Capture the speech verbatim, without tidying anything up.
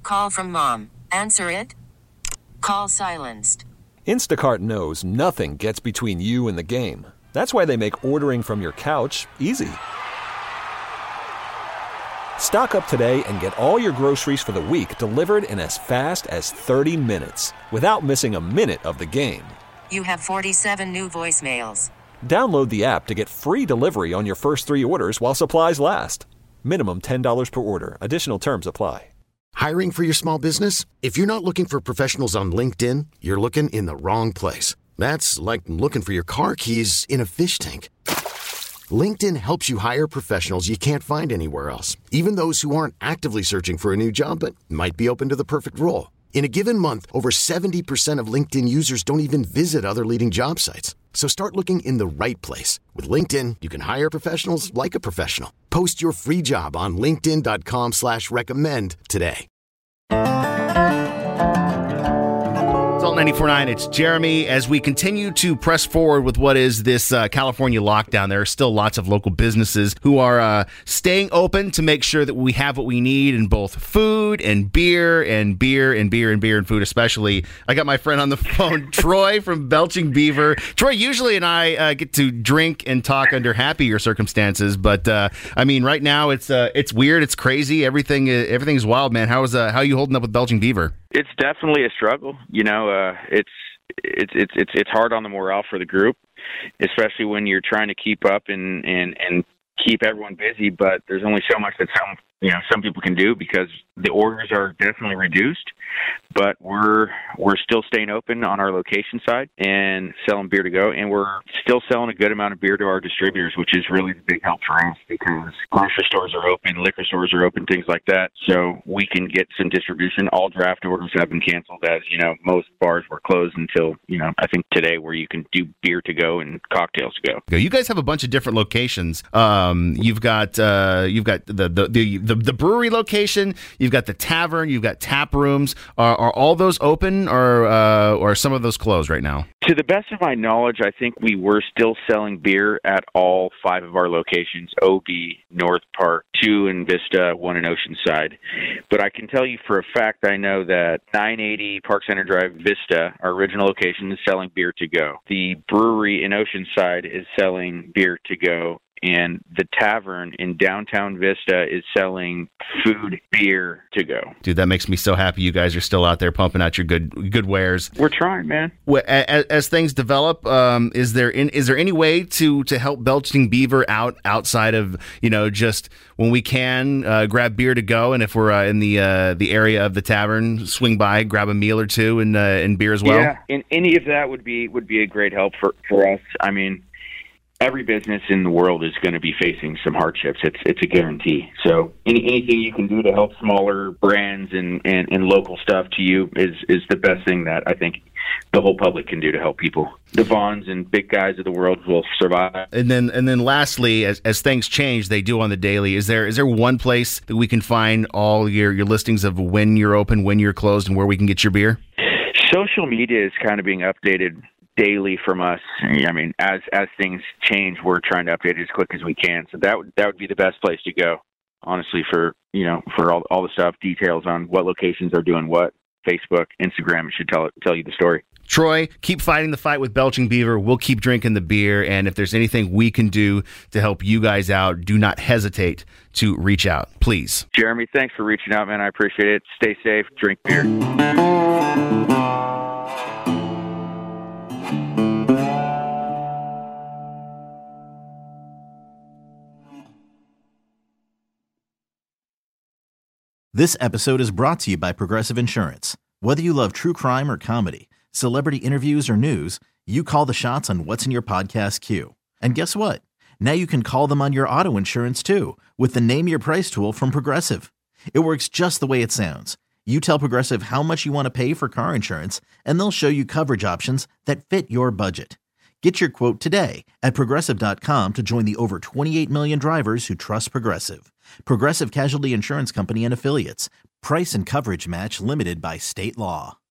call from mom. Answer it. Call silenced. Instacart knows nothing gets between you and the game. That's why they make ordering from your couch easy. Stock up today and get all your groceries for the week delivered in as fast as thirty minutes without missing a minute of the game. You have forty-seven new voicemails. Download the app to get free delivery on your first three orders while supplies last. Minimum ten dollars per order. Additional terms apply. Hiring for your small business? If you're not looking for professionals on LinkedIn, you're looking in the wrong place. That's like looking for your car keys in a fish tank. LinkedIn helps you hire professionals you can't find anywhere else, even those who aren't actively searching for a new job but might be open to the perfect role. In a given month, over seventy percent of LinkedIn users don't even visit other leading job sites. So start looking in the right place. With LinkedIn, you can hire professionals like a professional. Post your free job on linkedin.com slash recommend today. Salt ninety-four point nine, it's Jeremy. As we continue to press forward with what is this uh, California lockdown, there are still lots of local businesses who are uh, staying open to make sure that we have what we need in both food and beer and beer and beer and beer and food especially. I got my friend on the phone, Troy from Belching Beaver. Troy, usually and I uh, get to drink and talk under happier circumstances, but uh, I mean, right now it's uh, it's weird, it's crazy, everything everything is wild, man. How is uh, how are you holding up with Belching Beaver? It's definitely a struggle. You know, uh, it's it's it's it's it's hard on the morale for the group, especially when you're trying to keep up and and and keep everyone busy. But there's only so much that some you know some people can do because the orders are definitely reduced. But we're we're still staying open on our location side and selling beer to go, and we're still selling a good amount of beer to our distributors, which is really the big help for us because grocery stores are open, liquor stores are open, things like that. So we can get some distribution. All draft orders have been canceled, as you know, most bars were closed until you know I think today, where you can do beer to go and cocktails to go. You guys have a bunch of different locations. Um, you've got uh, you've got the the, the the the brewery location. You've got the tavern. You've got tap rooms. Are, are all those open, or uh, or are some of those closed right now? To the best of my knowledge, I think we were still selling beer at all five of our locations: O B, North Park, two in Vista, one in Oceanside. But I can tell you for a fact, I know that nine eighty Park Center Drive Vista, our original location, is selling beer to go. The brewery in Oceanside is selling beer to go. And the tavern in downtown Vista is selling food, beer to go. Dude, that makes me so happy you guys are still out there pumping out your good good wares. We're trying, man. As, as things develop, um, is there in, is there any way to, to help Belching Beaver out outside of, you know, just when we can uh, grab beer to go, and if we're uh, in the uh, the area of the tavern, swing by, grab a meal or two and uh, and beer as well? Yeah, and any of that would be would be a great help for, for us. I mean, every business in the world is going to be facing some hardships. It's it's a guarantee. So any, anything you can do to help smaller brands and, and, and local stuff to you is, is the best thing that I think the whole public can do to help people. The Vons and big guys of the world will survive. And then and then lastly, as as things change, they do on the daily, is there is there one place that we can find all your, your listings of when you're open, when you're closed, and where we can get your beer? Social media is kind of being updated daily from us. I mean, as as things change, we're trying to update it as quick as we can. So that would that would be the best place to go, honestly, for you know for all all the stuff, details on what locations are doing what. Facebook, Instagram, it should tell tell you the story. Troy, keep fighting the fight with Belching Beaver. We'll keep drinking the beer, and if there's anything we can do to help you guys out, do not hesitate to reach out, please. Jeremy, thanks for reaching out, man. I appreciate it. Stay safe. Drink beer. This episode is brought to you by Progressive Insurance. Whether you love true crime or comedy, celebrity interviews or news, you call the shots on what's in your podcast queue. And guess what? Now you can call them on your auto insurance too with the Name Your Price tool from Progressive. It works just the way it sounds. You tell Progressive how much you want to pay for car insurance, and they'll show you coverage options that fit your budget. Get your quote today at Progressive dot com to join the over twenty-eight million drivers who trust Progressive. Progressive Casualty Insurance Company and Affiliates. Price and coverage match limited by state law.